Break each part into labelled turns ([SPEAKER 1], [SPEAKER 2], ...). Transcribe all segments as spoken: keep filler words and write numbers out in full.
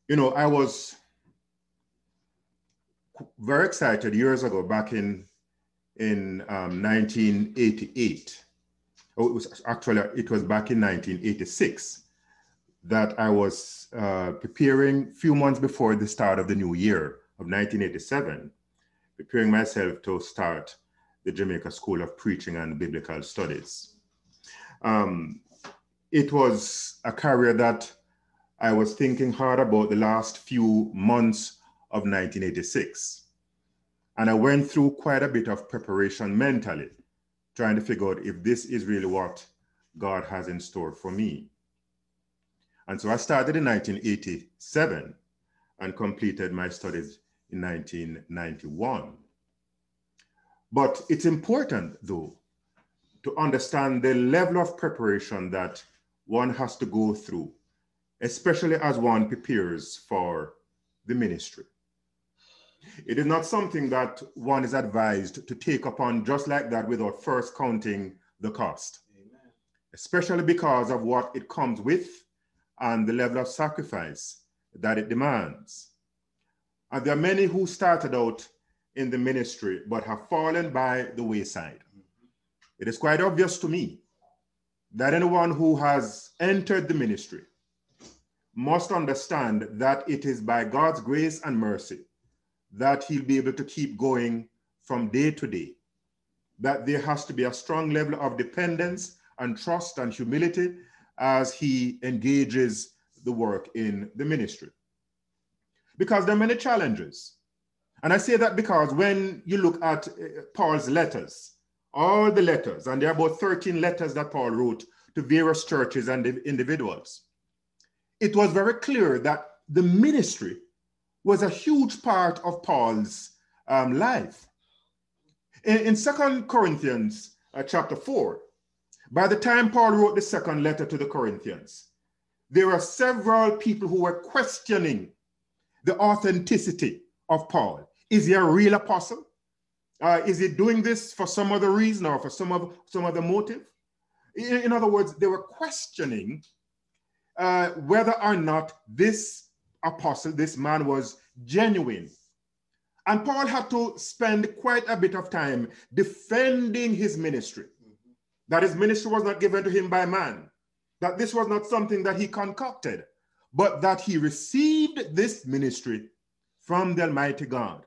[SPEAKER 1] You know, I was very excited years ago, back in, in um, nineteen eighty-eight. Oh, it was actually, it was back in nineteen eighty-six that I was uh, preparing, a few months before the start of the new year of nineteen eighty-seven, preparing myself to start the Jamaica School of Preaching and Biblical Studies. Um, it was a career that I was thinking hard about the last few months of nineteen eighty-six. And I went through quite a bit of preparation mentally, trying to figure out if this is really what God has in store for me. And so I started in nineteen eighty-seven and completed my studies in nineteen ninety-one. But it's important, though, to understand the level of preparation that one has to go through, especially as one prepares for the ministry. It is not something that one is advised to take upon just like that without first counting the cost. Amen. Especially because of what it comes with and the level of sacrifice that it demands. And there are many who started out in the ministry but have fallen by the wayside. Mm-hmm. It is quite obvious to me that anyone who has entered the ministry must understand that it is by God's grace and mercy that he'll be able to keep going from day to day, that there has to be a strong level of dependence and trust and humility as he engages the work in the ministry. Because there are many challenges. And I say that because when you look at Paul's letters, all the letters, and there are about thirteen letters that Paul wrote to various churches and individuals, it was very clear that the ministry was a huge part of Paul's um, life. In, in Second Corinthians uh, chapter four, by the time Paul wrote the second letter to the Corinthians, there were several people who were questioning the authenticity of Paul. Is he a real apostle? Uh, is he doing this for some other reason or for some, of, some other motive? In, in other words, they were questioning uh, whether or not this apostle, this man, was genuine. And Paul had to spend quite a bit of time defending his ministry. Mm-hmm. That his ministry was not given to him by man, that this was not something that he concocted, but that he received this ministry from the Almighty God.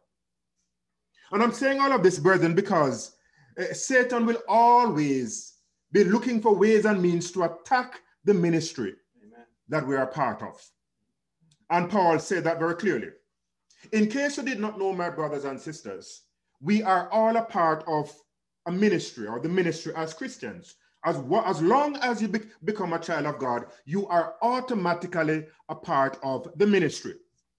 [SPEAKER 1] And I'm saying all of this, brethren, because uh, Satan will always be looking for ways and means to attack the ministry Amen. That we are part of. And Paul said that very clearly. In case you did not know, my brothers and sisters, we are all a part of a ministry, or the ministry as Christians. As, as long as you be, become a child of God, you are automatically a part of the ministry.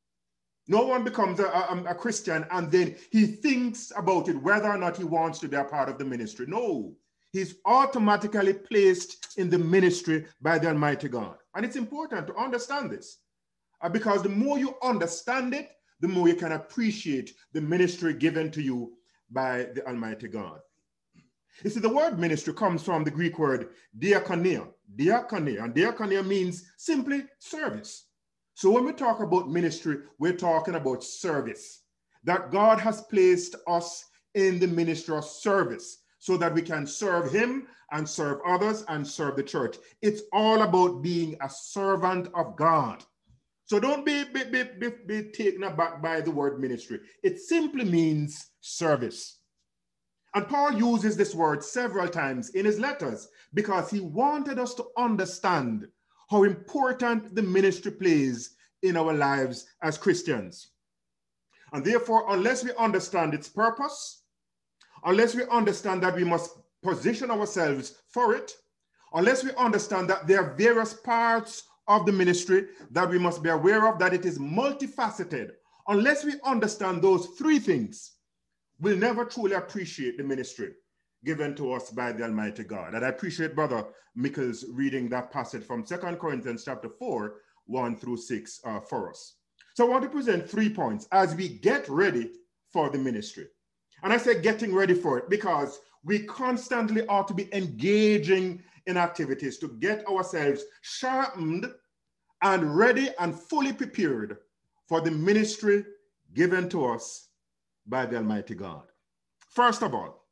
[SPEAKER 1] No one becomes a, a, a Christian and then he thinks about it whether or not he wants to be a part of the ministry. No, he's automatically placed in the ministry by the Almighty God. And it's important to understand this, uh, because the more you understand it, the more you can appreciate the ministry given to you by the Almighty God. You see, the word ministry comes from the Greek word diakonia, diakonia, and diakonia means simply service. So when we talk about ministry, we're talking about service, that God has placed us in the ministry of service so that we can serve him and serve others and serve the church. It's all about being a servant of God. So don't be, be, be, be, be taken aback by the word ministry. It simply means service. And Paul uses this word several times in his letters because he wanted us to understand how important the ministry plays in our lives as Christians. And therefore, unless we understand its purpose, unless we understand that we must position ourselves for it, unless we understand that there are various parts of the ministry that we must be aware of, that it is multifaceted, unless we understand those three things, we'll never truly appreciate the ministry given to us by the Almighty God. And I appreciate Brother Michael's reading that passage from Second Corinthians chapter four, one through six uh, for us. So I want to present three points as we get ready for the ministry. And I say getting ready for it because we constantly ought to be engaging in activities to get ourselves sharpened and ready and fully prepared for the ministry given to us by the Almighty God. First of all,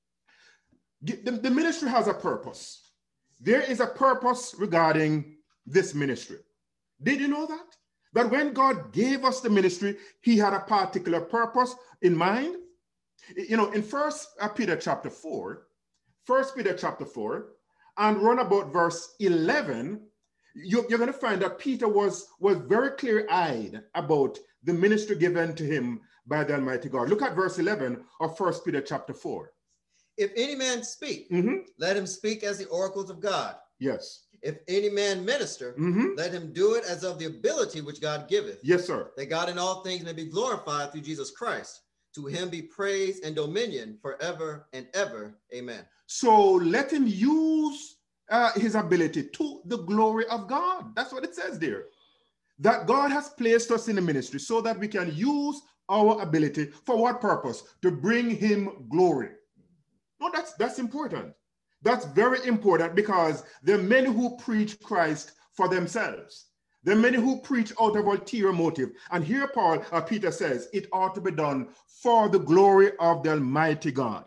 [SPEAKER 1] the, the ministry has a purpose. There is a purpose regarding this ministry. Did you know that? That when God gave us the ministry, he had a particular purpose in mind. You know, in First Peter chapter four, First Peter chapter four, and run about verse eleven, you, you're going to find that Peter was, was very clear-eyed about the ministry given to him by the Almighty God. Look at verse eleven of First Peter chapter four.
[SPEAKER 2] If any man speak,
[SPEAKER 1] Mm-hmm.
[SPEAKER 2] let him speak as the oracles of God.
[SPEAKER 1] Yes.
[SPEAKER 2] If any man minister,
[SPEAKER 1] Mm-hmm.
[SPEAKER 2] let him do it as of the ability which God giveth.
[SPEAKER 1] Yes, sir.
[SPEAKER 2] That God in all things may be glorified through Jesus Christ. To him be praise and dominion forever and ever. Amen.
[SPEAKER 1] So let him use uh, his ability to the glory of God. That's what it says there. That God has placed us in the ministry so that we can use our ability for what purpose? To bring him glory. No, that's, that's important. That's very important, because there are many who preach Christ for themselves. There are many who preach out of ulterior motive. And here Paul, uh, Peter says, it ought to be done for the glory of the Almighty God.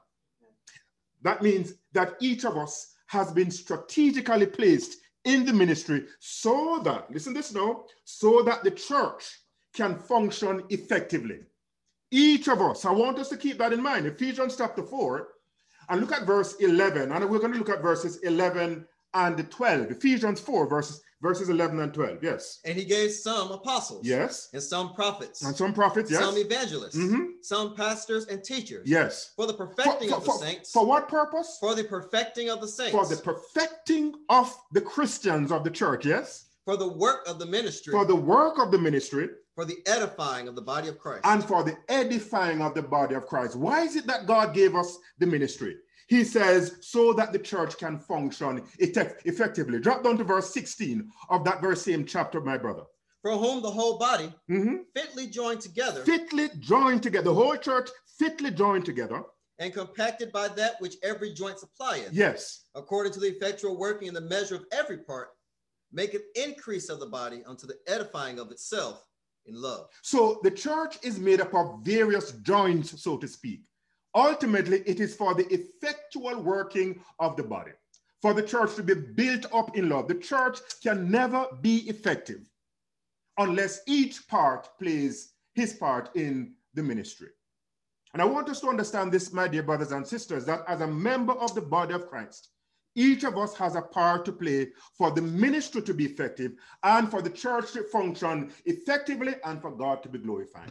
[SPEAKER 1] That means that each of us has been strategically placed in the ministry so that, listen to this now, so that the church can function effectively. Each of us, I want us to keep that in mind. Ephesians chapter four, and look at verse eleven, and we're going to look at verses eleven and twelve. Ephesians four, verses, verses eleven and twelve, yes.
[SPEAKER 2] And he gave some apostles.
[SPEAKER 1] Yes.
[SPEAKER 2] And some prophets.
[SPEAKER 1] And some prophets, yes.
[SPEAKER 2] Some evangelists.
[SPEAKER 1] Mm-hmm.
[SPEAKER 2] Some pastors and teachers.
[SPEAKER 1] Yes.
[SPEAKER 2] For the perfecting
[SPEAKER 1] for, for,
[SPEAKER 2] of the
[SPEAKER 1] for,
[SPEAKER 2] saints.
[SPEAKER 1] For what purpose?
[SPEAKER 2] For the perfecting of the saints.
[SPEAKER 1] For the perfecting of the Christians of the church, yes.
[SPEAKER 2] For the work of the ministry.
[SPEAKER 1] For the work of the ministry.
[SPEAKER 2] For the edifying of the body of Christ.
[SPEAKER 1] And for the edifying of the body of Christ. Why is it that God gave us the ministry? He says, so that the church can function effectively. Drop down to verse sixteen of that very same chapter, my brother.
[SPEAKER 2] For whom the whole body,
[SPEAKER 1] mm-hmm.
[SPEAKER 2] fitly joined together.
[SPEAKER 1] Fitly joined together. The whole church fitly joined together.
[SPEAKER 2] And compacted by that which every joint supplieth.
[SPEAKER 1] Yes.
[SPEAKER 2] According to the effectual working in the measure of every part, maketh increase of the body unto the edifying of itself in love. So the church is made up of various joints, so to speak. Ultimately, it is for the effectual working of the body, for the church to be built up in love. The church can never be effective unless each part plays his part in the ministry. And I want us to understand this, my dear brothers and sisters, that as a member of the body of Christ, each of us has a part to play for the ministry to be effective and for the church to function effectively and for God to be glorified.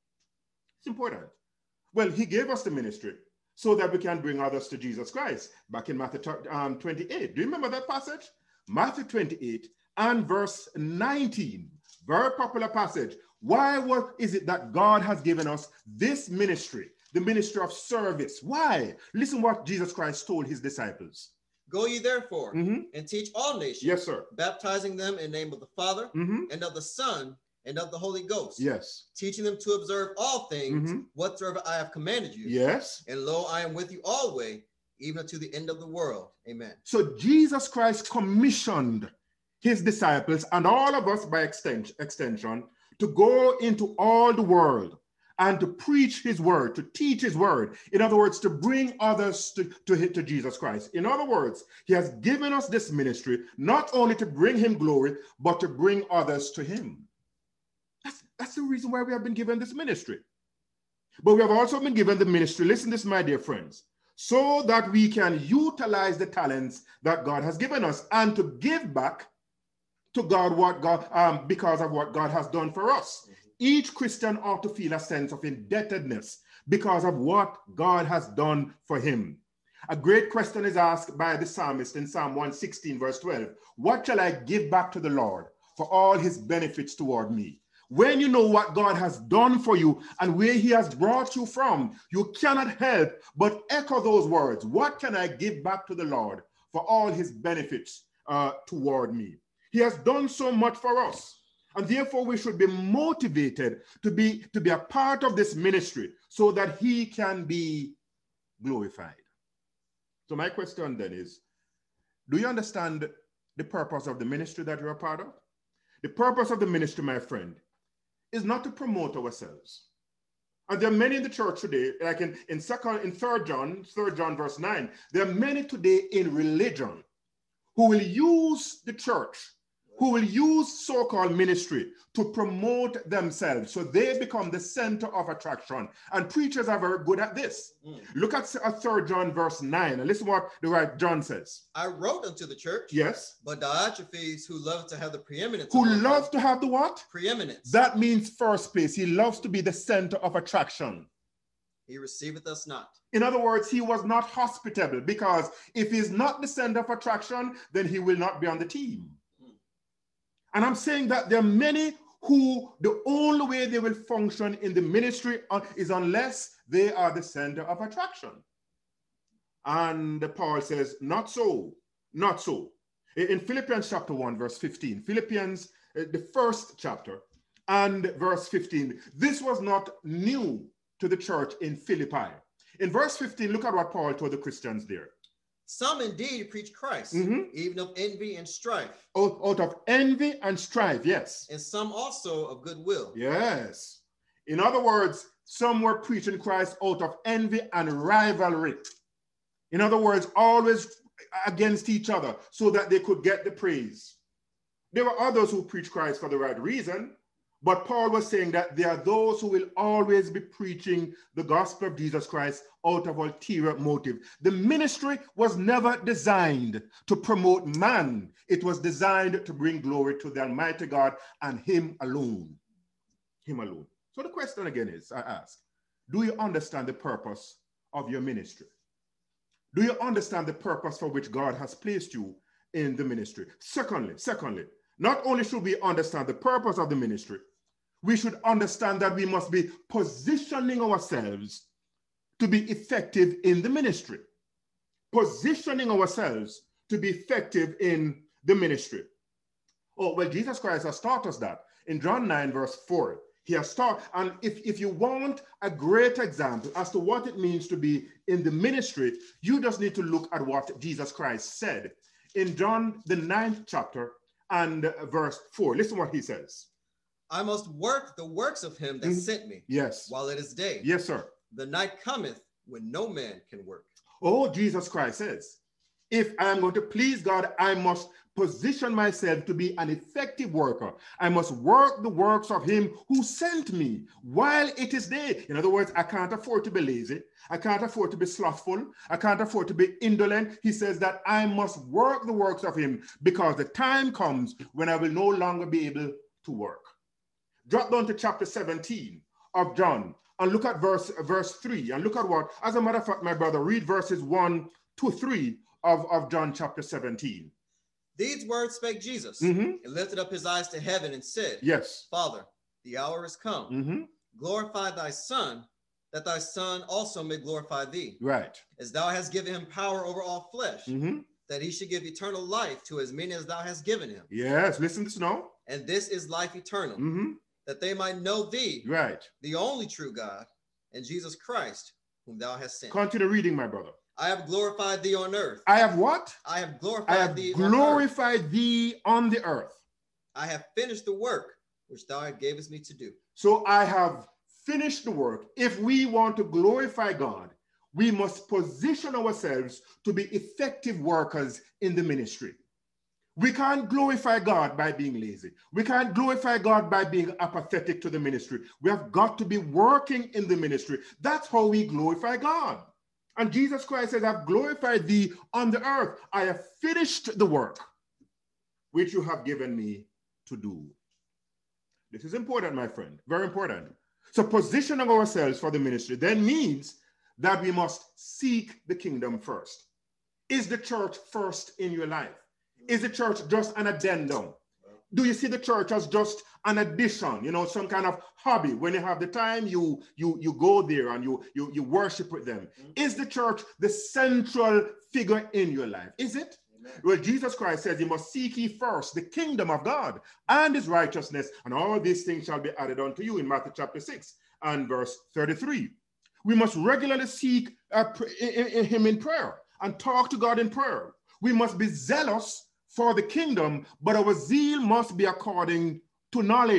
[SPEAKER 2] It's important. Well, he gave us the ministry so that we can bring others to Jesus Christ. Back in Matthew um, twenty-eight. Do you remember that passage? Matthew twenty-eight and verse nineteen. Very popular passage. Why what is it that God has given us this ministry, the ministry of service? Why? Listen what Jesus Christ told his disciples. Go ye therefore mm-hmm. and teach all nations. Yes, sir. Baptizing them in the name of the Father mm-hmm. and of the Son and of the Holy Ghost. Yes. Teaching them to observe all things mm-hmm. whatsoever I have commanded you. Yes. And lo, I am with you always, even to the end of the world. Amen. So Jesus Christ commissioned his disciples and all of us by extension, extension to go into all the world and to preach his word, to teach his word. In other words, to bring others to, to, to Jesus Christ. In other words, he has given us this ministry, not only to bring him glory, but to bring others to him. That's, that's the reason why we have been given this ministry. But we have also been given the ministry, listen to this, my dear friends, so that we can utilize the talents that God has given us and to give back to God what God, um, because of what God has done for us. Mm-hmm. Each Christian ought to feel a sense of indebtedness because of what God has done for him. A great question is asked by the psalmist in Psalm one sixteen, verse twelve. What shall I give back to the Lord for all his benefits toward me? When you know what God has done for you and where he has brought you from, you cannot help but echo those words. What can I give back to the Lord for all his benefits uh, toward me? He has done so much for us. And therefore, we should be motivated to be, to be a part of this ministry so that he can be glorified. So my question then is, do you understand the purpose of the ministry that you're a part of? The purpose of the ministry, my friend,
[SPEAKER 1] is not to promote ourselves. And there are many in the church today, like in, in second, in third John, third John verse nine, there are many today in religion who will use the church, who will use so-called ministry to promote themselves. So they become the center of attraction. And preachers are very good at this. Mm. Look at third John verse nine, and listen what the right John says.
[SPEAKER 2] I wrote unto the church.
[SPEAKER 1] Yes.
[SPEAKER 2] But Diotrephes, who loves to have the preeminence.
[SPEAKER 1] Who loves to have the what?
[SPEAKER 2] Preeminence.
[SPEAKER 1] That means first place. He loves to be the center of attraction.
[SPEAKER 2] He receiveth us not.
[SPEAKER 1] In other words, he was not hospitable, because if he's not the center of attraction, then he will not be on the team. And I'm saying that there are many who the only way they will function in the ministry is unless they are the center of attraction. And Paul says, not so, not so. In Philippians chapter one, verse fifteen, Philippians, the first chapter, and verse fifteen, this was not new to the church in Philippi. In verse fifteen, look at what Paul told the Christians there.
[SPEAKER 2] Some indeed preach Christ, mm-hmm. even of envy and strife.
[SPEAKER 1] Out, out of envy and strife, yes.
[SPEAKER 2] And some also of goodwill.
[SPEAKER 1] Yes. In other words, some were preaching Christ out of envy and rivalry. In other words, always against each other so that they could get the praise. There were others who preached Christ for the right reason, but Paul was saying that there are those who will always be preaching the gospel of Jesus Christ out of ulterior motive. The ministry was never designed to promote man. It was designed to bring glory to the Almighty God and him alone. Him alone. So the question again is, I ask, do you understand the purpose of your ministry? Do you understand the purpose for which God has placed you in the ministry? Secondly, secondly, not only should we understand the purpose of the ministry, we should understand that we must be positioning ourselves to be effective in the ministry. Positioning ourselves to be effective in the ministry. Oh, well, Jesus Christ has taught us that. In John nine, verse four, he has taught, and if, if you want a great example as to what it means to be in the ministry, you just need to look at what Jesus Christ said. In John, the ninth chapter, and verse four. Listen what he says.
[SPEAKER 2] I must work the works of him that mm-hmm. sent me.
[SPEAKER 1] Yes.
[SPEAKER 2] While it is day.
[SPEAKER 1] Yes, sir.
[SPEAKER 2] The night cometh when no man can work.
[SPEAKER 1] Oh, Jesus Christ says, if I am going to please God, I must position myself to be an effective worker. I must work the works of him who sent me while it is day. In other words, I can't afford to be lazy. I can't afford to be slothful. I can't afford to be indolent. He says that I must work the works of him because the time comes when I will no longer be able to work. Drop down to chapter seventeen of John and look at verse, verse three and look at what, as a matter of fact, my brother, read verses one to three of, of John chapter seventeen.
[SPEAKER 2] These words spake Jesus,
[SPEAKER 1] mm-hmm.
[SPEAKER 2] and lifted up his eyes to heaven and said,
[SPEAKER 1] yes,
[SPEAKER 2] Father, the hour is come.
[SPEAKER 1] Mm-hmm.
[SPEAKER 2] Glorify thy Son, that thy Son also may glorify thee.
[SPEAKER 1] Right.
[SPEAKER 2] As thou hast given him power over all flesh,
[SPEAKER 1] mm-hmm.
[SPEAKER 2] that he should give eternal life to as many as thou hast given him.
[SPEAKER 1] Yes, listen to this now.
[SPEAKER 2] And this is life eternal,
[SPEAKER 1] mm-hmm.
[SPEAKER 2] that they might know thee,
[SPEAKER 1] right,
[SPEAKER 2] the only true God, and Jesus Christ, whom thou hast sent.
[SPEAKER 1] Continue reading, my brother.
[SPEAKER 2] I have glorified thee on earth.
[SPEAKER 1] I have what?
[SPEAKER 2] I have glorified
[SPEAKER 1] I have
[SPEAKER 2] thee
[SPEAKER 1] glorified
[SPEAKER 2] on earth.
[SPEAKER 1] thee on the earth.
[SPEAKER 2] I have finished the work which thou gavest me to do.
[SPEAKER 1] So I have finished the work. If we want to glorify God, we must position ourselves to be effective workers in the ministry. We can't glorify God by being lazy. We can't glorify God by being apathetic to the ministry. We have got to be working in the ministry. That's how we glorify God. And Jesus Christ says, I've glorified thee on the earth. I have finished the work which you have given me to do. This is important, my friend, very important. So positioning ourselves for the ministry then means that we must seek the kingdom first. Is the church first in your life? Is the church just an addendum? Do you see the church as just an addition, you know, some kind of hobby? When you have the time, you you you go there and you you, you worship with them. Mm-hmm. Is the church the central figure in your life? Is it? Amen. Well, Jesus Christ says, you must seek ye first the kingdom of God and his righteousness, and all these things shall be added unto you, in Matthew chapter six and verse thirty-three. We must regularly seek uh, in, in him in prayer and talk to God in prayer. We must be zealous for the kingdom, but our zeal must be according to knowledge.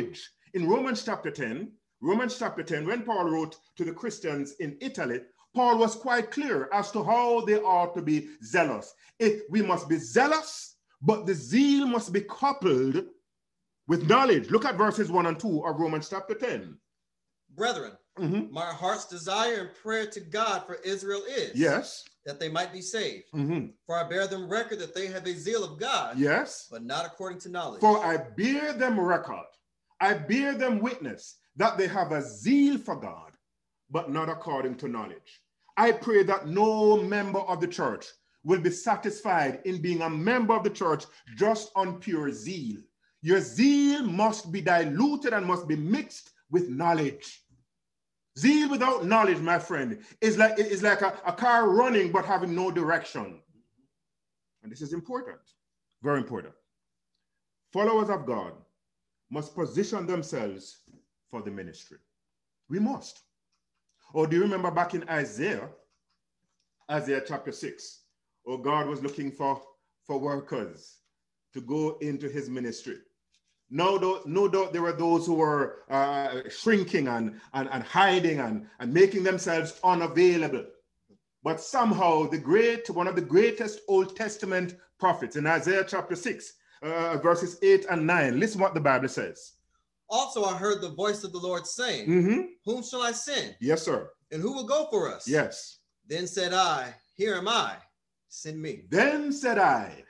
[SPEAKER 1] In Romans chapter ten, Romans chapter ten, when Paul wrote to the Christians in Italy, Paul was quite clear as to how they ought to be zealous. If we must be zealous, but the zeal must be coupled with knowledge. Look at verses one and two of Romans chapter ten.
[SPEAKER 2] Brethren, mm-hmm. my heart's desire and prayer to God for Israel is
[SPEAKER 1] yes,
[SPEAKER 2] that they might be saved.
[SPEAKER 1] Mm-hmm.
[SPEAKER 2] For I bear them record that they have a zeal of God,
[SPEAKER 1] yes,
[SPEAKER 2] but not according to knowledge.
[SPEAKER 1] For I bear them record, I bear them witness that they have a zeal for God, but not according to knowledge. I pray that no member of the church will be satisfied in being a member of the church just on pure zeal. Your zeal must be diluted and must be mixed with knowledge. Zeal without knowledge, my friend, is like, is like a, a car running but having no direction. And this is important, very important. Followers of God must position themselves for the ministry. We must. Or do you remember back in Isaiah, Isaiah chapter six, oh, God was looking for, for workers to go into his ministry. No doubt, no doubt there were those who were uh, shrinking and, and, and hiding and, and making themselves unavailable. But somehow the great, one of the greatest Old Testament prophets in Isaiah chapter six, uh, verses eight and nine, listen what the Bible says.
[SPEAKER 2] Also, I heard the voice of the Lord saying,
[SPEAKER 1] mm-hmm.
[SPEAKER 2] whom shall I send?
[SPEAKER 1] Yes, sir.
[SPEAKER 2] And who will go for us?
[SPEAKER 1] Yes.
[SPEAKER 2] Then said I, here am I, send me.
[SPEAKER 1] Then said I,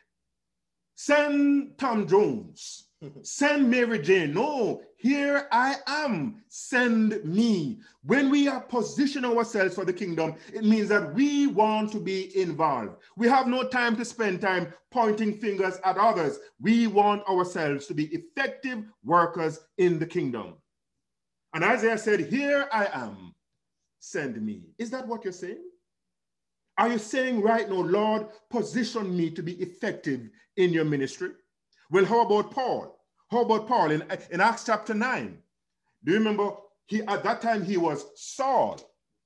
[SPEAKER 1] send Tom Jones. Send Mary Jane. No, here I am. Send me. When we are positioning ourselves for the kingdom, it means that we want to be involved. We have no time to spend time pointing fingers at others. We want ourselves to be effective workers in the kingdom. And Isaiah said, here I am. Send me. Is that what you're saying? Are you saying right now, Lord, position me to be effective in your ministry? Well, how about Paul? How about Paul in, in Acts chapter nine? Do you remember he at that time he was Saul?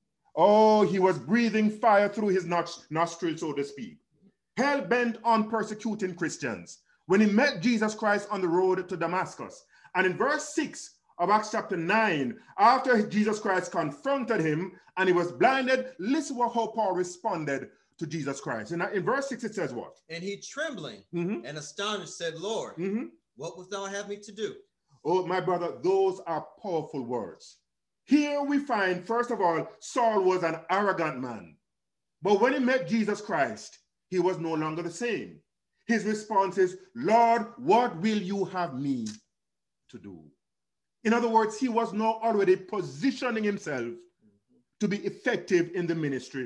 [SPEAKER 1] Oh, he was breathing fire through his nostrils, so to speak. Hell-bent on persecuting Christians. When he met Jesus Christ on the road to Damascus. And in verse six of Acts chapter nine, after Jesus Christ confronted him and he was blinded, listen to how Paul responded to Jesus Christ. And in verse six, it says what?
[SPEAKER 2] And he trembling
[SPEAKER 1] mm-hmm.
[SPEAKER 2] and astonished said, Lord,
[SPEAKER 1] mm-hmm.
[SPEAKER 2] what wilt thou have me to do?
[SPEAKER 1] Oh, my brother, those are powerful words. Here we find, first of all, Saul was an arrogant man. But when he met Jesus Christ, he was no longer the same. His response is, Lord, what will you have me to do? In other words, he was now already positioning himself to be effective in the ministry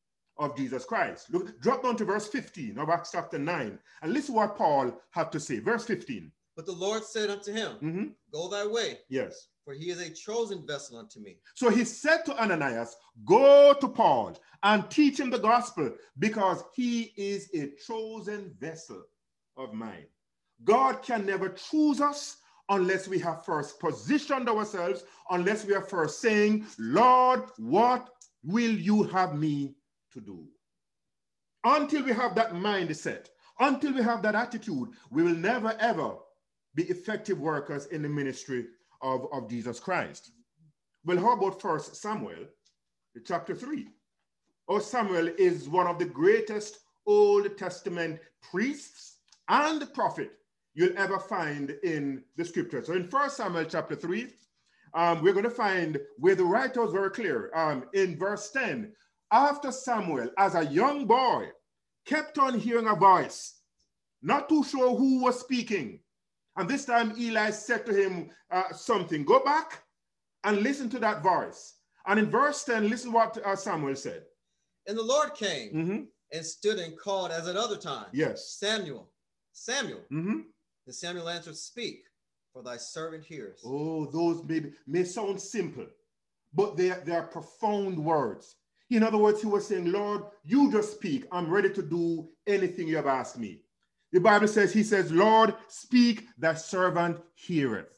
[SPEAKER 1] of Jesus Christ. Look, drop down to verse fifteen of Acts chapter nine, and listen what Paul had to say. Verse fifteen.
[SPEAKER 2] But the Lord said unto him,
[SPEAKER 1] mm-hmm.
[SPEAKER 2] Go thy way.
[SPEAKER 1] Yes.
[SPEAKER 2] For he is a chosen vessel unto me.
[SPEAKER 1] So he said to Ananias, go to Paul and teach him the gospel, because he is a chosen vessel of mine. God can never choose us unless we have first positioned ourselves, unless we are first saying, Lord, what will you have me to do? Until we have that mindset, until we have that attitude, we will never ever be effective workers in the ministry of, of Jesus Christ. Well, how about First Samuel, chapter three? Oh, Samuel is one of the greatest Old Testament priests and prophet you'll ever find in the scripture. So in First Samuel chapter three, um, we're going to find where the writer was very clear. Um, in verse ten, after Samuel, as a young boy, kept on hearing a voice, not too sure who was speaking. And this time Eli said to him uh, something. Go back and listen to that voice. And in verse ten, listen what uh, Samuel said.
[SPEAKER 2] And the Lord came
[SPEAKER 1] mm-hmm.
[SPEAKER 2] and stood and called as at other times.
[SPEAKER 1] Yes.
[SPEAKER 2] Samuel, Samuel.
[SPEAKER 1] Mm-hmm.
[SPEAKER 2] And Samuel answered, speak, for thy servant hears.
[SPEAKER 1] Oh, those may, may sound simple, but they are, they are profound words. In other words, he was saying, Lord, you just speak. I'm ready to do anything you have asked me. The Bible says, he says, Lord, speak, thy servant heareth.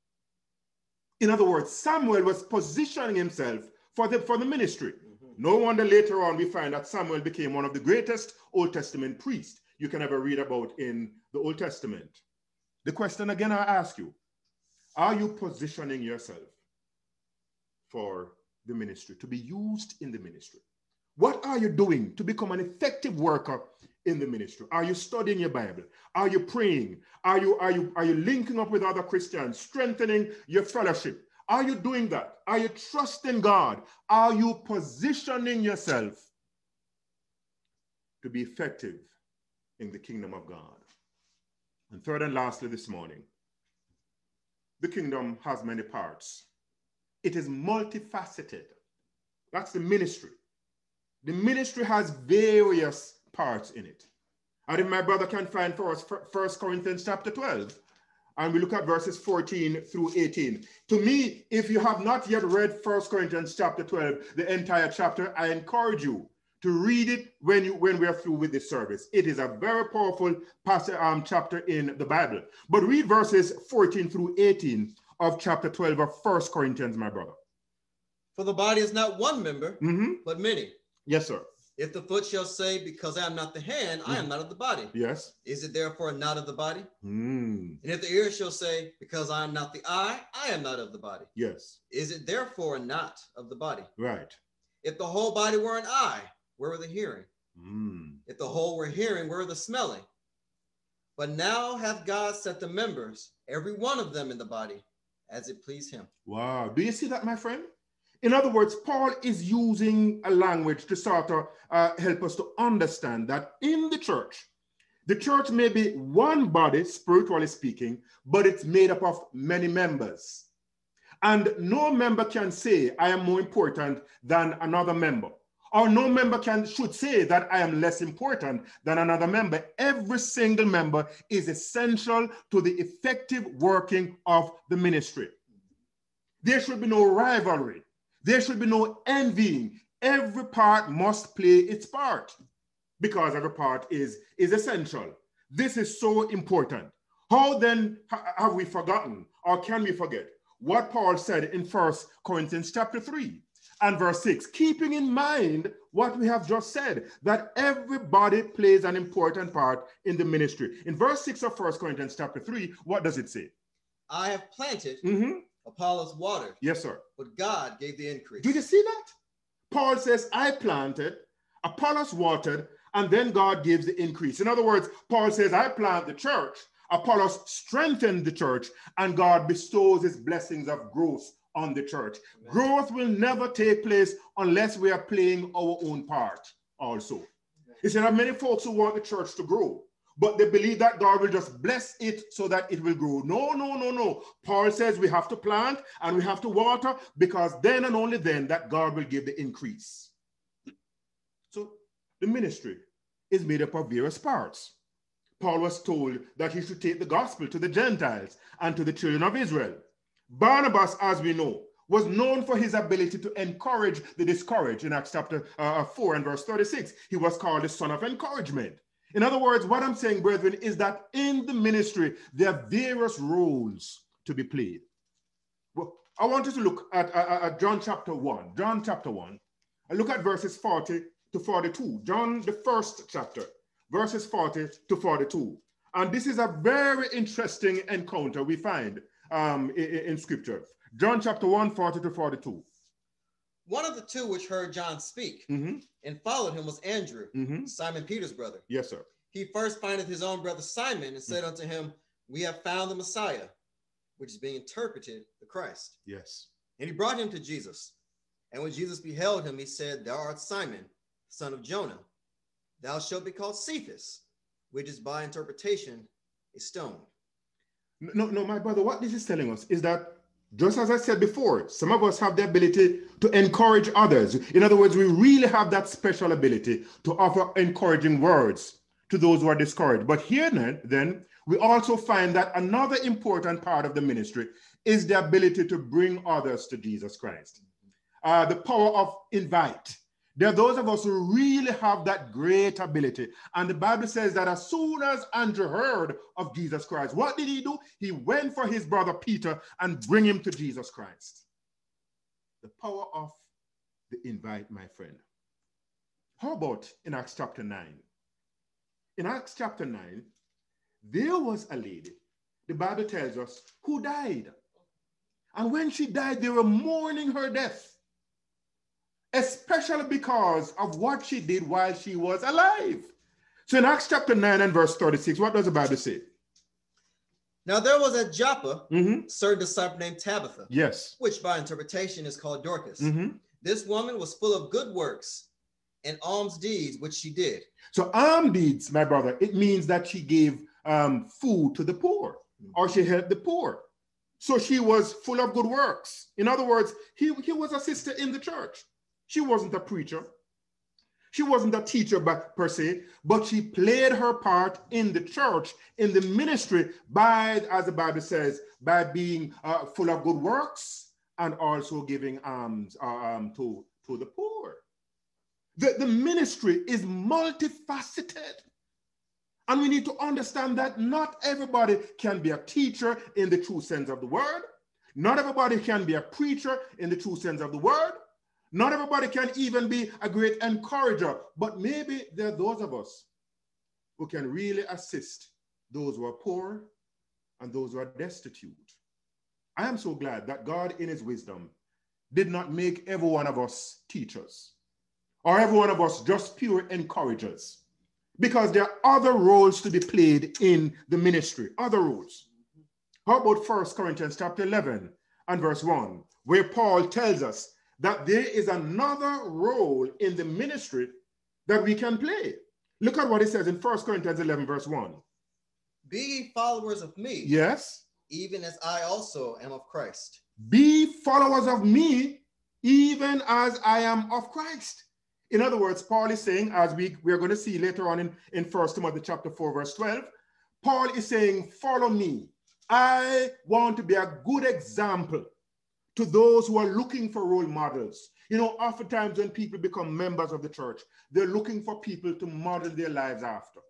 [SPEAKER 1] In other words, Samuel was positioning himself for the, for the ministry. Mm-hmm. No wonder later on we find that Samuel became one of the greatest Old Testament priests you can ever read about in the Old Testament. The question again I ask you, Are you positioning yourself for the ministry, to be used in the ministry? What are you doing to become an effective worker in the ministry? Are you studying your Bible? Are you praying? Are you, are you, are you linking up with other Christians, strengthening your fellowship? Are you doing that? Are you trusting God? Are you positioning yourself to be effective in the kingdom of God? And third and lastly this morning, the kingdom has many parts. It is multifaceted. That's the ministry. The ministry has various parts in it. And if my brother can find for us First Corinthians chapter twelve, and we look at verses fourteen through eighteen. To me, if you have not yet read First Corinthians chapter twelve, the entire chapter, I encourage you to read it when you when we are through with this service. It is a very powerful passage, um, chapter in the Bible. But read verses fourteen through eighteen of chapter twelve of First Corinthians, my brother.
[SPEAKER 2] For the body is not one member, mm-hmm. but many.
[SPEAKER 1] Yes, sir.
[SPEAKER 2] If the foot shall say, because I am not the hand, mm-hmm. I am not of the body.
[SPEAKER 1] Yes.
[SPEAKER 2] Is it therefore not of the body?
[SPEAKER 1] Mm.
[SPEAKER 2] And if the ear shall say, because I am not the eye, I am not of the body.
[SPEAKER 1] Yes.
[SPEAKER 2] Is it therefore not of the body?
[SPEAKER 1] Right.
[SPEAKER 2] If the whole body were an eye, where were the hearing?
[SPEAKER 1] Mm.
[SPEAKER 2] If the whole were hearing, where were the smelling? But now hath God set the members, every one of them in the body, as it pleased him.
[SPEAKER 1] Wow. Do you see that, my friend? In other words, Paul is using a language to sort of uh, help us to understand that in the church, the church may be one body, spiritually speaking, but it's made up of many members. And no member can say, I am more important than another member. Or no member can should say that I am less important than another member. Every single member is essential to the effective working of the ministry. There should be no rivalry. There should be no envying. Every part must play its part because every part is, is essential. This is so important. How then have we forgotten, or can we forget, what Paul said in First Corinthians chapter three and verse six, keeping in mind what we have just said, that everybody plays an important part in the ministry. In verse six of First Corinthians chapter three, what does it say?
[SPEAKER 2] I have planted,
[SPEAKER 1] mm-hmm.
[SPEAKER 2] Apollos watered.
[SPEAKER 1] Yes, sir.
[SPEAKER 2] But God gave the increase.
[SPEAKER 1] Did you see that? Paul says, I planted, Apollos watered, and then God gives the increase. In other words, Paul says, I plant the church, Apollos strengthened the church, and God bestows his blessings of growth on the church. Amen. Growth will never take place unless we are playing our own part also. Amen. You see, there are many folks who want the church to grow, but they believe that God will just bless it so that it will grow. No, no, no, no. Paul says we have to plant and we have to water, because then and only then that God will give the increase. So the ministry is made up of various parts. Paul was told that he should take the gospel to the Gentiles and to the children of Israel. Barnabas, as we know, was known for his ability to encourage the discouraged. In Acts chapter uh, four and verse thirty-six, he was called the son of encouragement. In other words, what I'm saying, brethren, is that in the ministry, there are various roles to be played. Well, I want you to look at, at, at John chapter one. John chapter one. And look at verses forty to forty-two. John, the first chapter, verses forty to forty-two. And this is a very interesting encounter we find um, in, in Scripture. John chapter one, forty to forty-two.
[SPEAKER 2] One of the two which heard John speak
[SPEAKER 1] mm-hmm.
[SPEAKER 2] and followed him was Andrew,
[SPEAKER 1] mm-hmm.
[SPEAKER 2] Simon Peter's brother.
[SPEAKER 1] Yes, sir.
[SPEAKER 2] He first findeth his own brother Simon and said mm-hmm. unto him, we have found the Messiah, which is being interpreted the Christ.
[SPEAKER 1] Yes.
[SPEAKER 2] And he brought him to Jesus. And when Jesus beheld him, he said, thou art Simon, son of Jonah. Thou shalt be called Cephas, which is by interpretation a stone.
[SPEAKER 1] No, no, my brother, what this is telling us is that, just as I said before, some of us have the ability to encourage others. In other words, we really have that special ability to offer encouraging words to those who are discouraged. But here then, then we also find that another important part of the ministry is the ability to bring others to Jesus Christ. Uh, the power of invite. There are those of us who really have that great ability. And the Bible says that as soon as Andrew heard of Jesus Christ, what did he do? He went for his brother Peter and bring him to Jesus Christ. The power of the invite, my friend. How about in Acts chapter nine? In Acts chapter nine, there was a lady, the Bible tells us, who died. And when she died, they were mourning her death, especially because of what she did while she was alive. So in Acts chapter nine and verse thirty-six, what does the Bible say?
[SPEAKER 2] Now there was at Joppa
[SPEAKER 1] mm-hmm.
[SPEAKER 2] a certain disciple named Tabitha,
[SPEAKER 1] yes,
[SPEAKER 2] which by interpretation is called Dorcas.
[SPEAKER 1] Mm-hmm.
[SPEAKER 2] This woman was full of good works and alms deeds, which she did.
[SPEAKER 1] So alms deeds, my brother, it means that she gave um, food to the poor, mm-hmm. or she helped the poor. So she was full of good works. In other words, he, he was a sister in the church. She wasn't a preacher. She wasn't a teacher by, per se, but she played her part in the church, in the ministry, by, as the Bible says, by being uh, full of good works and also giving alms um, to, to the poor. The, the ministry is multifaceted. And we need to understand that not everybody can be a teacher in the true sense of the word. Not everybody can be a preacher in the true sense of the word. Not everybody can even be a great encourager, but maybe there are those of us who can really assist those who are poor and those who are destitute. I am so glad that God in his wisdom did not make every one of us teachers or every one of us just pure encouragers, because there are other roles to be played in the ministry, other roles. How about First Corinthians chapter eleven and verse one, where Paul tells us that there is another role in the ministry that we can play. Look at what it says in First Corinthians eleven, verse one.
[SPEAKER 2] Be ye followers of me.
[SPEAKER 1] Yes.
[SPEAKER 2] Even as I also am of Christ.
[SPEAKER 1] Be followers of me, even as I am of Christ. In other words, Paul is saying, as we, we are going to see later on in, in First Timothy chapter four, verse twelve, Paul is saying, follow me. I want to be a good example to those who are looking for role models. You know, oftentimes when people become members of the church, they're looking for people to model their lives after.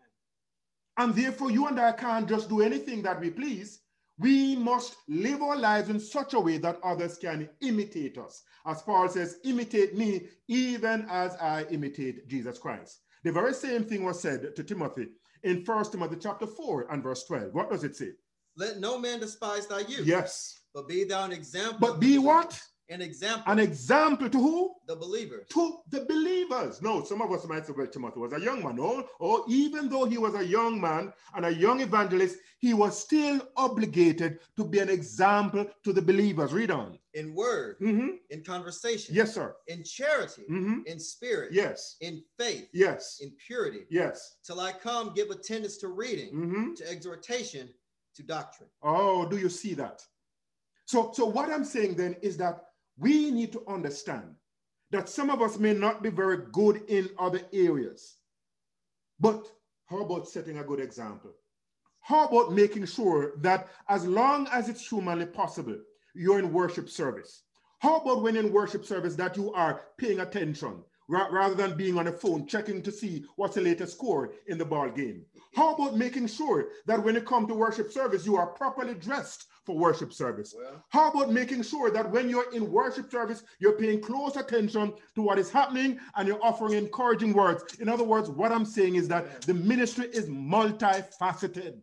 [SPEAKER 1] And therefore, you and I can't just do anything that we please. We must live our lives in such a way that others can imitate us. As Paul says, imitate me even as I imitate Jesus Christ. The very same thing was said to Timothy in First Timothy chapter four and verse twelve. What does it say?
[SPEAKER 2] Let no man despise thy youth.
[SPEAKER 1] Yes.
[SPEAKER 2] But be thou an example.
[SPEAKER 1] But be what?
[SPEAKER 2] An example.
[SPEAKER 1] An example to who?
[SPEAKER 2] The believers.
[SPEAKER 1] To the believers. No, some of us might say, well, Timothy was a young man. Oh, oh, even though he was a young man and a young evangelist, he was still obligated to be an example to the believers. Read on.
[SPEAKER 2] In word,
[SPEAKER 1] mm-hmm.
[SPEAKER 2] in conversation.
[SPEAKER 1] Yes, sir.
[SPEAKER 2] In charity,
[SPEAKER 1] mm-hmm.
[SPEAKER 2] in spirit.
[SPEAKER 1] Yes.
[SPEAKER 2] In faith.
[SPEAKER 1] Yes.
[SPEAKER 2] In purity.
[SPEAKER 1] Yes.
[SPEAKER 2] Till I come, give attendance to reading,
[SPEAKER 1] mm-hmm.
[SPEAKER 2] to exhortation, to doctrine.
[SPEAKER 1] Oh, do you see that? So, so what I'm saying then is that we need to understand that some of us may not be very good in other areas, but how about setting a good example? How about making sure that as long as it's humanly possible, you're in worship service? How about when in worship service that you are paying attention ra- rather than being on a phone checking to see what's the latest score in the ball game? How about making sure that when you come to worship service, you are properly dressed for worship service? Well, how about making sure that when you're in worship service, you're paying close attention to what is happening and you're offering encouraging words? In other words, what I'm saying is that the ministry is multifaceted.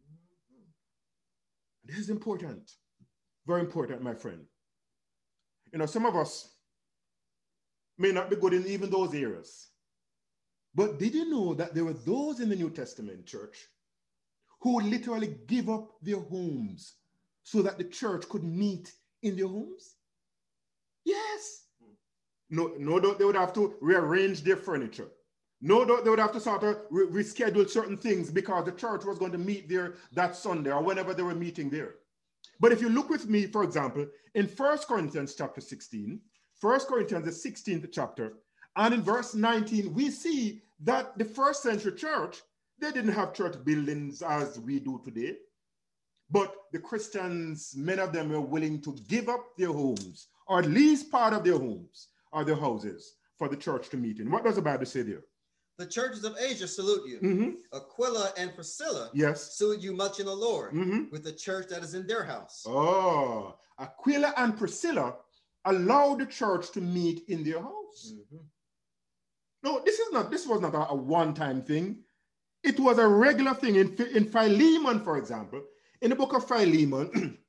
[SPEAKER 1] This is important. Very important, my friend. You know, some of us may not be good in even those areas. But did you know that there were those in the New Testament church who literally give up their homes so that the church could meet in their homes? Yes. No, no doubt they would have to rearrange their furniture. No doubt they would have to sort of re reschedule certain things because the church was going to meet there that Sunday or whenever they were meeting there. But if you look with me, for example, in First Corinthians chapter sixteen, First Corinthians, the sixteenth chapter, and in verse nineteen, we see that the first century church, they didn't have church buildings as we do today. But the Christians, many of them were willing to give up their homes, or at least part of their homes, or their houses, for the church to meet in. What does the Bible say there?
[SPEAKER 2] The churches of Asia salute you.
[SPEAKER 1] Mm-hmm.
[SPEAKER 2] Aquila and Priscilla
[SPEAKER 1] yes.
[SPEAKER 2] salute you much in the Lord,
[SPEAKER 1] mm-hmm.
[SPEAKER 2] with the church that is in their house.
[SPEAKER 1] Oh, Aquila and Priscilla allowed the church to meet in their house. Mm-hmm. No, this is not, this was not a, a one-time thing. It was a regular thing. In, in Philemon, for example, in the book of Philemon,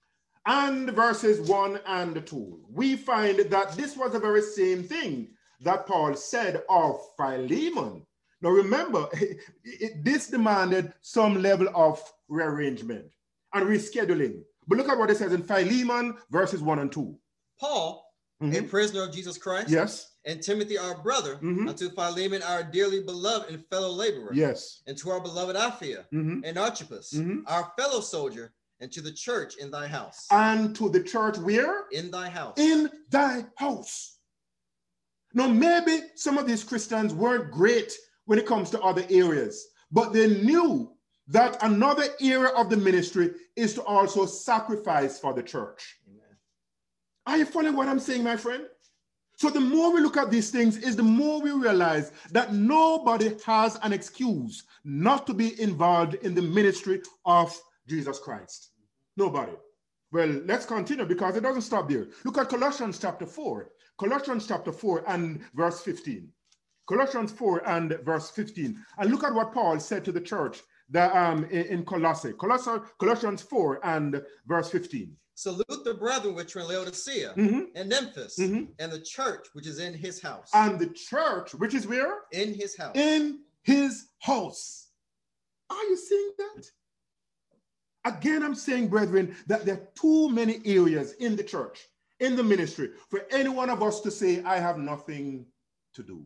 [SPEAKER 1] and verses one and two, we find that this was the very same thing that Paul said of Philemon. Now remember, it, it, this demanded some level of rearrangement and rescheduling. But look at what it says in Philemon verses one and two.
[SPEAKER 2] Paul, mm-hmm. a prisoner of Jesus Christ,
[SPEAKER 1] yes,
[SPEAKER 2] and Timothy our brother, mm-hmm. unto Philemon our dearly beloved and fellow laborer,
[SPEAKER 1] yes,
[SPEAKER 2] and to our beloved Apphia, mm-hmm. and Archippus, mm-hmm. our fellow soldier, and to the church in thy house.
[SPEAKER 1] And to the church where?
[SPEAKER 2] In thy house.
[SPEAKER 1] In thy house. Now maybe some of these Christians weren't great when it comes to other areas, but they knew that another area of the ministry is to also sacrifice for the church. Amen. Are you following what I'm saying, my friend? So the more we look at these things is the more we realize that nobody has an excuse not to be involved in the ministry of Jesus Christ. Nobody. Well, let's continue because it doesn't stop there. Look at Colossians chapter four. Colossians chapter four and verse fifteen. Colossians four and verse fifteen. And look at what Paul said to the church that, um, in, in Colossae. Colossians, Colossians four and verse fifteen.
[SPEAKER 2] Salute the brethren which are in Laodicea, mm-hmm. and Memphis, mm-hmm. and the church which is in his house.
[SPEAKER 1] And the church which is where?
[SPEAKER 2] In his house.
[SPEAKER 1] In his house. Are you seeing that? Again, I'm saying, brethren, that there are too many areas in the church, in the ministry, for any one of us to say, I have nothing to do.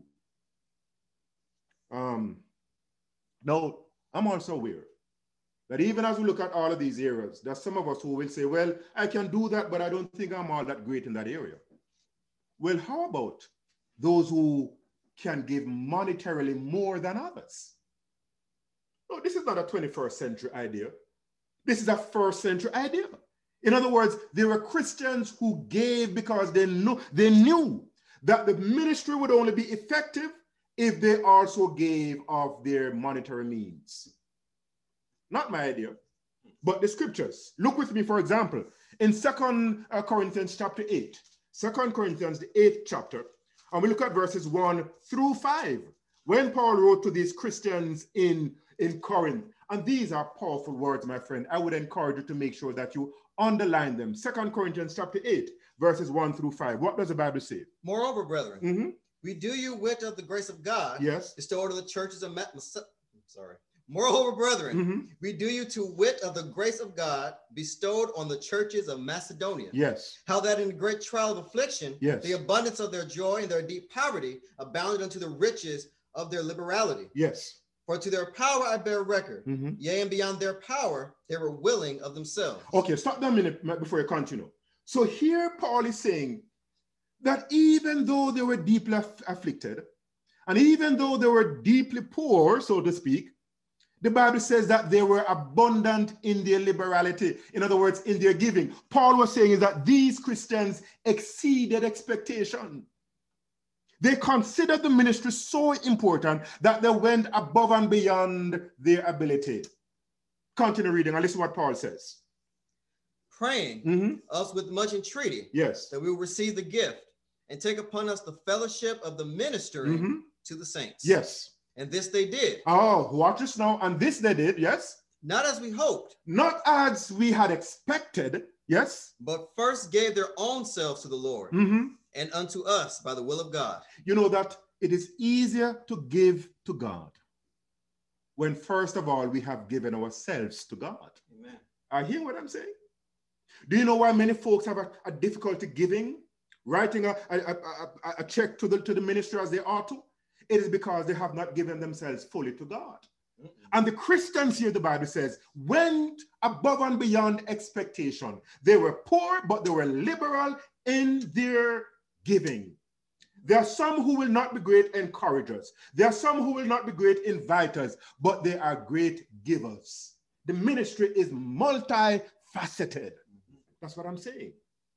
[SPEAKER 1] Um, now, I'm also aware that even as we look at all of these areas, there's some of us who will say, well, I can do that, but I don't think I'm all that great in that area. Well, how about those who can give monetarily more than others? No, this is not a twenty-first century idea. This is a first century idea. In other words, there were Christians who gave because they knew, they knew that the ministry would only be effective if they also gave of their monetary means. Not my idea, but the scriptures. Look with me, for example, in Second Corinthians chapter eight. Second Corinthians, the eighth chapter, and we look at verses one through five. When Paul wrote to these Christians in, in Corinth, and these are powerful words, my friend. I would encourage you to make sure that you underline them. Second Corinthians chapter eight, verses one through five. What does the Bible say?
[SPEAKER 2] Moreover, brethren, mm-hmm. we do you wit of the grace of God,
[SPEAKER 1] yes,
[SPEAKER 2] bestowed to the churches of Macedonia. Sorry. Moreover, brethren, mm-hmm. we do you to wit of the grace of God bestowed on the churches of Macedonia.
[SPEAKER 1] Yes.
[SPEAKER 2] How that in great trial of affliction,
[SPEAKER 1] yes,
[SPEAKER 2] the abundance of their joy and their deep poverty abounded unto the riches of their liberality.
[SPEAKER 1] Yes.
[SPEAKER 2] For to their power I bear record, mm-hmm. yea, and beyond their power, they were willing of themselves.
[SPEAKER 1] Okay, stop that a minute before you continue. So here Paul is saying that even though they were deeply aff afflicted, and even though they were deeply poor, so to speak, the Bible says that they were abundant in their liberality. In other words, in their giving. Paul was saying is that these Christians exceeded expectation. They considered the ministry so important that they went above and beyond their ability. Continue reading and listen to what Paul says.
[SPEAKER 2] Praying mm-hmm. us with much entreaty,
[SPEAKER 1] yes,
[SPEAKER 2] that we will receive the gift and take upon us the fellowship of the ministry mm-hmm. to the saints.
[SPEAKER 1] Yes.
[SPEAKER 2] And this they did.
[SPEAKER 1] Oh, watch this now. And this they did, yes.
[SPEAKER 2] Not as we hoped.
[SPEAKER 1] Not as we had expected, yes.
[SPEAKER 2] But first gave their own selves to the Lord. Mm-hmm. And unto us by the will of God.
[SPEAKER 1] You know that it is easier to give to God when first of all we have given ourselves to God.
[SPEAKER 2] Amen.
[SPEAKER 1] Are you hearing what I'm saying? Do you know why many folks have a, a difficulty giving, writing a, a, a, a check to the, to the ministry as they ought to? It is because they have not given themselves fully to God. Mm-hmm. And the Christians here, the Bible says, went above and beyond expectation. They were poor, but they were liberal in their giving. There are some who will not be great encouragers. There are some who will not be great inviters, but they are great givers. The ministry is multifaceted. That's what I'm saying.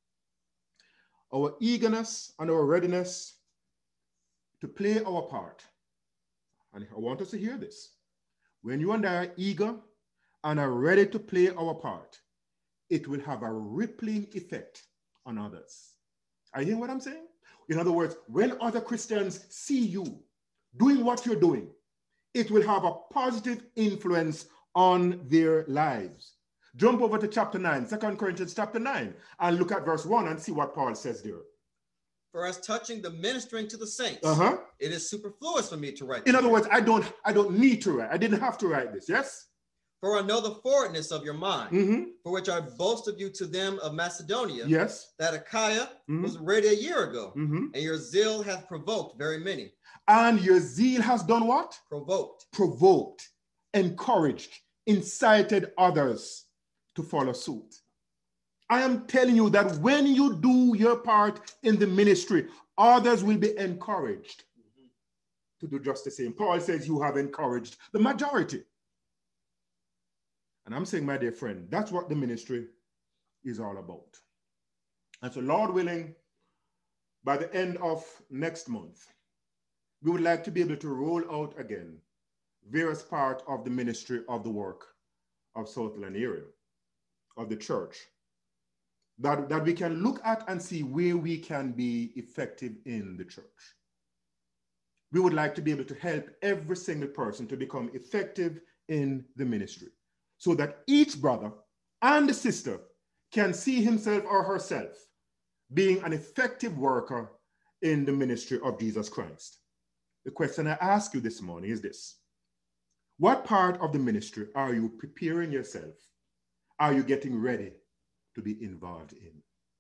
[SPEAKER 1] Our eagerness and our readiness to play our part. And I want us to hear this. When you and I are eager and are ready to play our part, it will have a rippling effect on others. Are you hearing what I'm saying? In other words, when other Christians see you doing what you're doing, it will have a positive influence on their lives. Jump over to chapter nine, Second Corinthians chapter nine, and look at verse one and see what Paul says there.
[SPEAKER 2] For as touching the ministering to the saints,
[SPEAKER 1] uh-huh.
[SPEAKER 2] it is superfluous for me to write.
[SPEAKER 1] In
[SPEAKER 2] to
[SPEAKER 1] other
[SPEAKER 2] you.
[SPEAKER 1] words, I don't, I don't need to write. I didn't have to write this, yes?
[SPEAKER 2] For I know the forwardness of your mind,
[SPEAKER 1] mm-hmm.
[SPEAKER 2] for which I boast of you to them of Macedonia,
[SPEAKER 1] yes,
[SPEAKER 2] that Achaia
[SPEAKER 1] mm-hmm.
[SPEAKER 2] was ready a year ago,
[SPEAKER 1] mm-hmm.
[SPEAKER 2] and your zeal hath provoked very many.
[SPEAKER 1] And your zeal has done what?
[SPEAKER 2] Provoked.
[SPEAKER 1] Provoked, encouraged, incited others to follow suit. I am telling you that when you do your part in the ministry, others will be encouraged mm-hmm. to do just the same. Paul says you have encouraged the majority. And I'm saying, my dear friend, that's what the ministry is all about. And so, Lord willing, by the end of next month, we would like to be able to roll out again various parts of the ministry of the work of Southland area, of the church, that, that we can look at and see where we can be effective in the church. We would like to be able to help every single person to become effective in the ministry, so that each brother and sister can see himself or herself being an effective worker in the ministry of Jesus Christ. The question I ask you this morning is this: what part of the ministry are you preparing yourself? Are you getting ready to be involved in?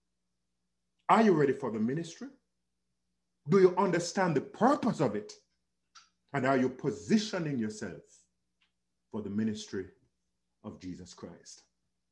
[SPEAKER 1] Are you ready for the ministry? Do you understand the purpose of it? And are you positioning yourself for the ministry of Jesus Christ?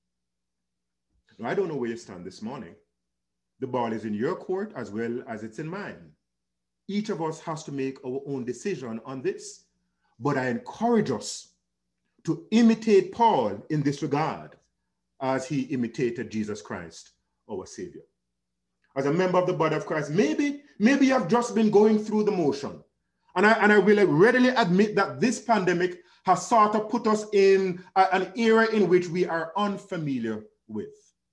[SPEAKER 1] Now, I don't know where you stand this morning. The ball is in your court as well as it's in mine. Each of us has to make our own decision on this. But I encourage us to imitate Paul in this regard as he imitated Jesus Christ, our Savior. As a member of the body of Christ, maybe, maybe you have just been going through the motion. And I, and I will readily admit that this pandemic has sort of put us in a, an era in which we are unfamiliar with.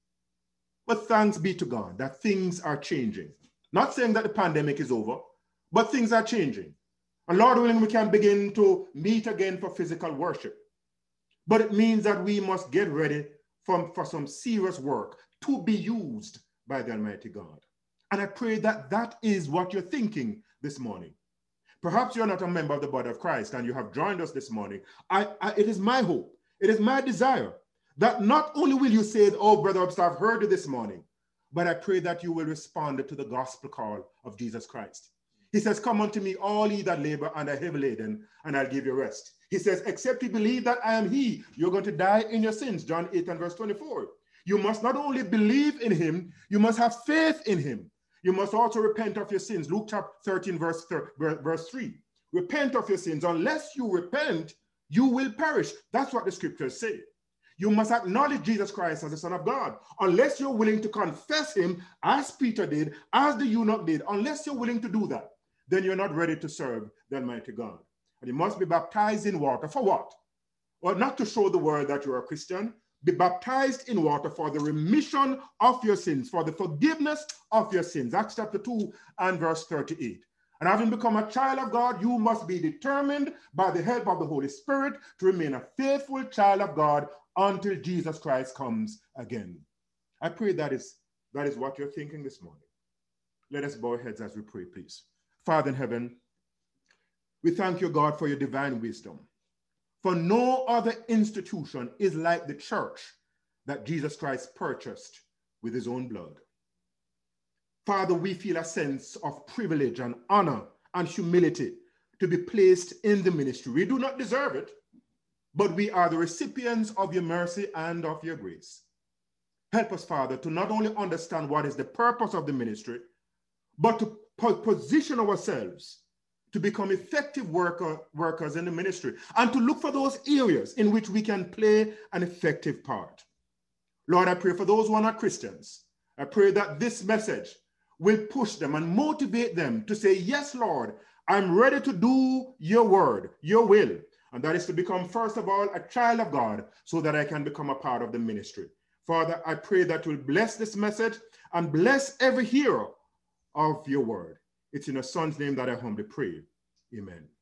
[SPEAKER 1] But thanks be to God that things are changing. Not saying that the pandemic is over, but things are changing. And Lord willing, we can begin to meet again for physical worship. But it means that we must get ready for, for some serious work to be used by the Almighty God. And I pray that that is what you're thinking this morning. Perhaps you're not a member of the body of Christ and you have joined us this morning. I, I, it is my hope, it is my desire that not only will you say, oh, Brother Webster, I've heard you this morning, but I pray that you will respond to the gospel call of Jesus Christ. He says, come unto me, all ye that labor and are heavy laden, and I'll give you rest. He says, except you believe that I am he, you're going to die in your sins. John eight and verse twenty-four. You must not only believe in him, you must have faith in him. You must also repent of your sins. Luke chapter thirteen, verse, verse three. Repent of your sins. Unless you repent, you will perish. That's what the scriptures say. You must acknowledge Jesus Christ as the Son of God. Unless you're willing to confess him, as Peter did, as the eunuch did, unless you're willing to do that, then you're not ready to serve the Almighty God. And you must be baptized in water. For what? Well, not to show the world that you're a Christian. Be baptized in water for the remission of your sins, for the forgiveness of your sins. Acts chapter two and verse thirty-eight. And having become a child of God, you must be determined by the help of the Holy Spirit to remain a faithful child of God until Jesus Christ comes again. I pray that is, that is what you're thinking this morning. Let us bow our heads as we pray, please. Father in heaven, we thank you, God, for your divine wisdom. For no other institution is like the church that Jesus Christ purchased with his own blood. Father, we feel a sense of privilege and honor and humility to be placed in the ministry. We do not deserve it, but we are the recipients of your mercy and of your grace. Help us, Father, to not only understand what is the purpose of the ministry, but to position ourselves to become effective worker, workers in the ministry, and to look for those areas in which we can play an effective part. Lord, I pray for those who are not Christians. I pray that this message will push them and motivate them to say, yes, Lord, I'm ready to do your word, your will. And that is to become, first of all, a child of God so that I can become a part of the ministry. Father, I pray that you'll bless this message and bless every hearer of your word. It's in your son's name that I humbly pray. Amen.